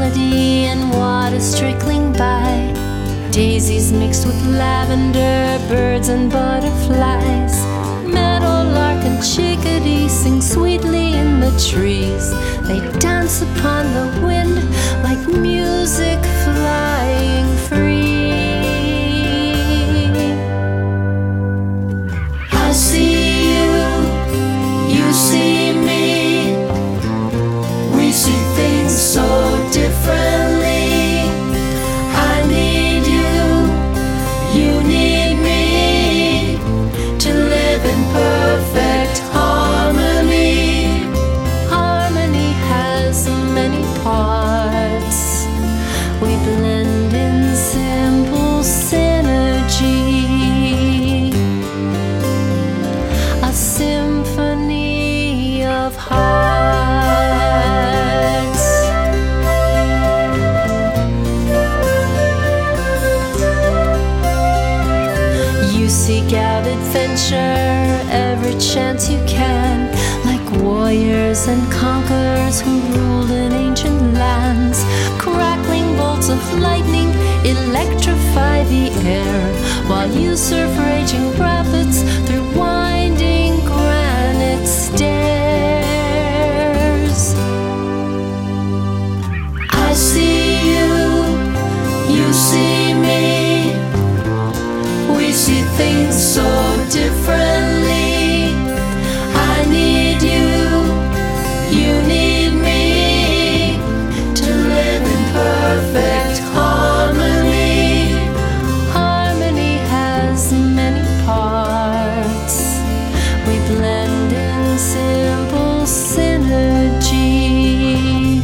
melody and water's trickling by. Daisies mixed with lavender, birds and butterflies. Meadowlark and chickadee sing sweetly in the trees. They dance upon the wind like music flying free. I see you, you see me. We see things so differently. I need you, you need me, to live in perfect harmony. Harmony has many parts. We blend in simple synergy. A symphony of hearts. You seek out adventure every chance you can, like warriors and conquerors who ruled in ancient lands. Crackling bolts of lightning electrify the air, while you surf raging rapids through winding granite stairs. I see you, you see me. We see things so differently. I need you, you need me, to live in perfect harmony. Harmony has many parts. We blend in simple synergy.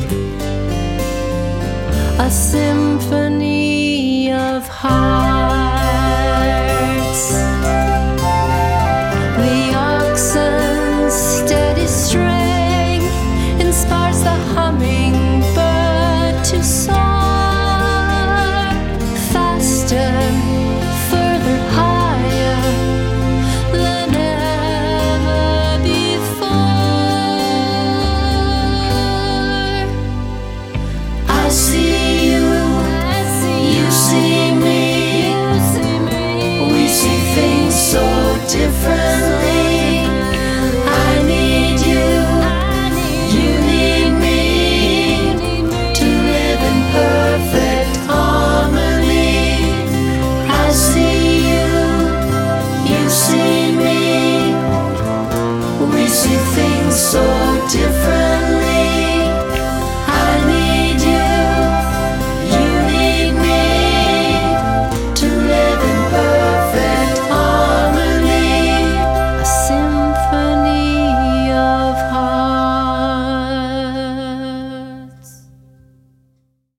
A symphony of hearts. The oxen's steady strength inspires the hummingbird to soar faster, further, higher than ever before. I see you, you see me. We see things so differently. I need you, you need me, to live in perfect harmony. I see you, you see me. We see things so differently.